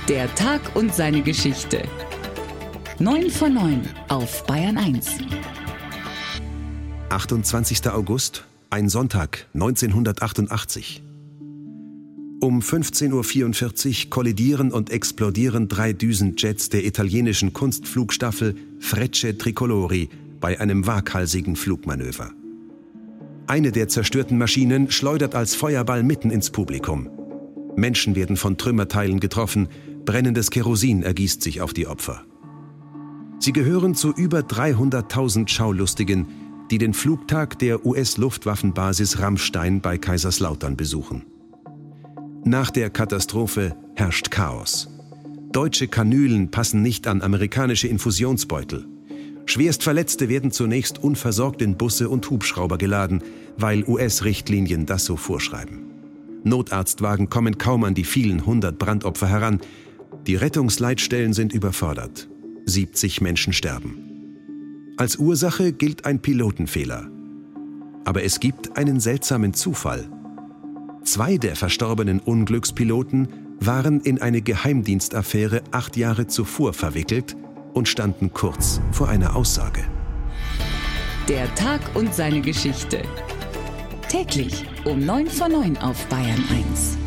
Der Tag und seine Geschichte. 9 von 9 auf Bayern 1. 28. August, ein Sonntag, 1988. Um 15:44 Uhr kollidieren und explodieren 3 Düsenjets der italienischen Kunstflugstaffel Frecce Tricolori bei einem waghalsigen Flugmanöver. Eine der zerstörten Maschinen schleudert als Feuerball mitten ins Publikum. Menschen werden von Trümmerteilen getroffen, brennendes Kerosin ergießt sich auf die Opfer. Sie gehören zu über 300.000 Schaulustigen, die den Flugtag der US-Luftwaffenbasis Ramstein bei Kaiserslautern besuchen. Nach der Katastrophe herrscht Chaos. Deutsche Kanülen passen nicht an amerikanische Infusionsbeutel. Schwerstverletzte werden zunächst unversorgt in Busse und Hubschrauber geladen, weil US-Richtlinien das so vorschreiben. Notarztwagen kommen kaum an die vielen 100 Brandopfer heran. Die Rettungsleitstellen sind überfordert. 70 Menschen sterben. Als Ursache gilt ein Pilotenfehler. Aber es gibt einen seltsamen Zufall. 2 der verstorbenen Unglückspiloten waren in eine Geheimdienstaffäre 8 Jahre zuvor verwickelt und standen kurz vor einer Aussage. Der Tag und seine Geschichte. Täglich um 9 von 9 auf Bayern 1.